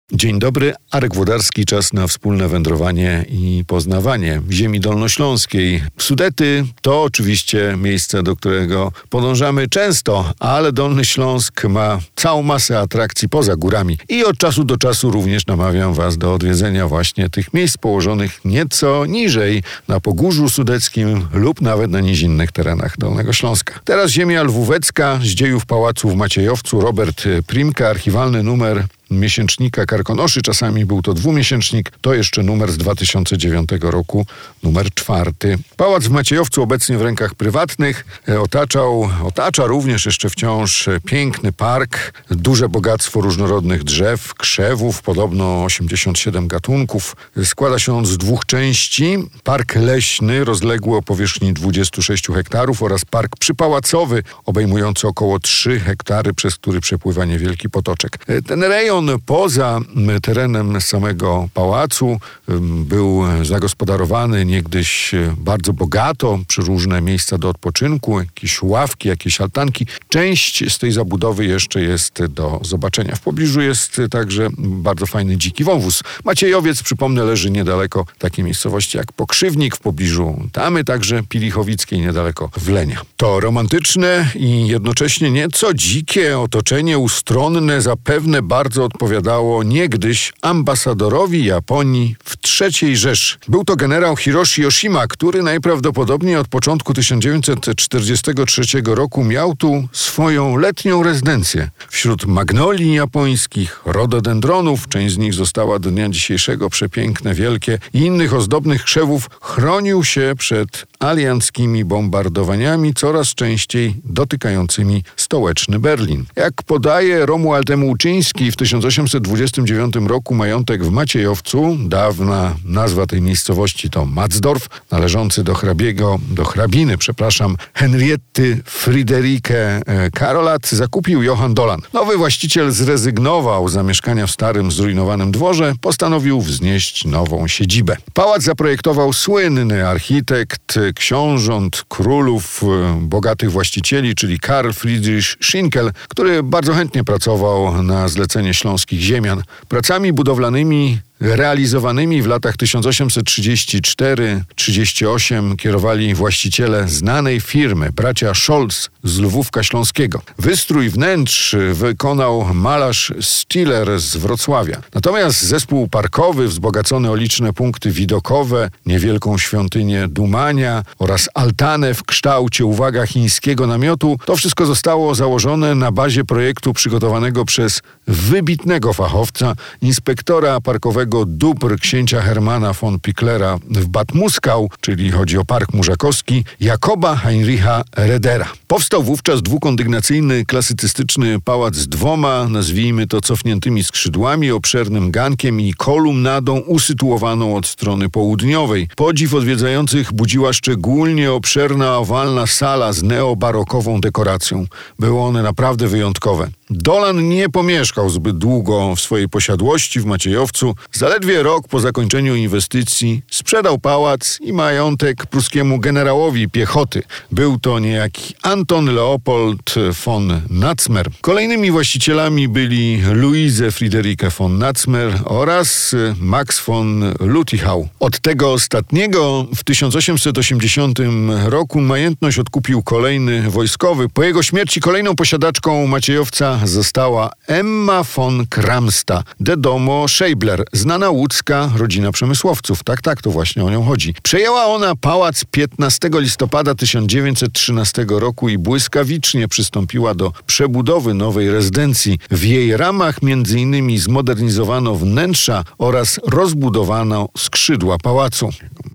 Dzień dobry, Arek Włodarski, czas na wspólne wędrowanie i poznawanie ziemi dolnośląskiej. Sudety to oczywiście miejsce, do którego podążamy często, ale Dolny Śląsk ma całą masę atrakcji poza górami. I od czasu do czasu również namawiam Was do odwiedzenia właśnie tych miejsc położonych nieco niżej, na Pogórzu Sudeckim lub nawet na nizinnych terenach Dolnego Śląska. Teraz ziemia lwówecka z dziejów pałacu w Maciejowcu. Robert Primka, archiwalny numer miesięcznika Karkonoszy, czasami był to dwumiesięcznik, to jeszcze numer z 2009 roku, numer 4. Pałac w Maciejowcu obecnie w rękach prywatnych otacza również jeszcze wciąż piękny park, duże bogactwo różnorodnych drzew, krzewów, podobno 87 gatunków. Składa się on z 2 części. Park leśny rozległy o powierzchni 26 hektarów oraz park przypałacowy obejmujący około 3 hektary, przez który przepływa niewielki potoczek. Ten rejon poza terenem samego pałacu był zagospodarowany niegdyś bardzo bogato, przy różne miejsca do odpoczynku, jakieś ławki, jakieś altanki. Część z tej zabudowy jeszcze jest do zobaczenia. W pobliżu jest także bardzo fajny dziki wąwóz. Maciejowiec, przypomnę, leży niedaleko takiej miejscowości jak Pokrzywnik, w pobliżu Tamy, także Pilichowickiej, niedaleko Wlenia. To romantyczne i jednocześnie nieco dzikie otoczenie ustronne zapewne bardzo odpowiadało niegdyś ambasadorowi Japonii w III Rzeszy. Był to generał Hiroshi Oshima, który najprawdopodobniej od początku 1943 roku miał tu swoją letnią rezydencję. Wśród magnolii japońskich, rododendronów, część z nich została do dnia dzisiejszego przepiękne, wielkie i innych ozdobnych krzewów, chronił się przed alianckimi bombardowaniami, coraz częściej dotykającymi stołeczny Berlin. Jak podaje Romuald M. Łuczyński, w 1829 roku majątek w Maciejowcu, dawna nazwa tej miejscowości to Matzdorf, należący do hrabiny Henrietty Friederike Karolat, zakupił Johann Dolan. Nowy właściciel zrezygnował z zamieszkania w starym, zrujnowanym dworze, postanowił wznieść nową siedzibę. Pałac zaprojektował słynny architekt książąt, królów, bogatych właścicieli, czyli Karl Friedrich Schinkel, który bardzo chętnie pracował na zlecenie śląskich ziemian. Pracami budowlanymi realizowanymi w latach 1834-38 kierowali właściciele znanej firmy, bracia Scholz z Lwówka Śląskiego. Wystrój wnętrz wykonał malarz Stiller z Wrocławia. Natomiast zespół parkowy, wzbogacony o liczne punkty widokowe, niewielką świątynię Dumania oraz altanę w kształcie, uwaga, chińskiego namiotu, to wszystko zostało założone na bazie projektu przygotowanego przez wybitnego fachowca, inspektora parkowego dóbr księcia Hermana von Picklera w Bad Muskau, czyli chodzi o Park Murzakowski, Jakoba Heinricha Redera. Powstał wówczas dwukondygnacyjny, klasycystyczny pałac z 2, nazwijmy to, cofniętymi skrzydłami, obszernym gankiem i kolumnadą usytuowaną od strony południowej. Podziw odwiedzających budziła szczególnie obszerna, owalna sala z neobarokową dekoracją. Były one naprawdę wyjątkowe. Dolan nie pomieszkał zbyt długo w swojej posiadłości w Maciejowcu. Zaledwie rok po zakończeniu inwestycji sprzedał pałac i majątek pruskiemu generałowi piechoty. Był to niejaki Anton Leopold von Natzmer. Kolejnymi właścicielami byli Luise Friederike von Natzmer oraz Max von Lüttichau. Od tego ostatniego w 1880 roku majętność odkupił kolejny wojskowy. Po jego śmierci kolejną posiadaczką Maciejowca została Emma von Kramsta de Domo Scheibler, znana łódzka rodzina przemysłowców. Tak, to właśnie o nią chodzi. Przejęła ona pałac 15 listopada 1913 roku i błyskawicznie przystąpiła do przebudowy nowej rezydencji. W jej ramach m.in. zmodernizowano wnętrza oraz rozbudowano skrzydła pałacu.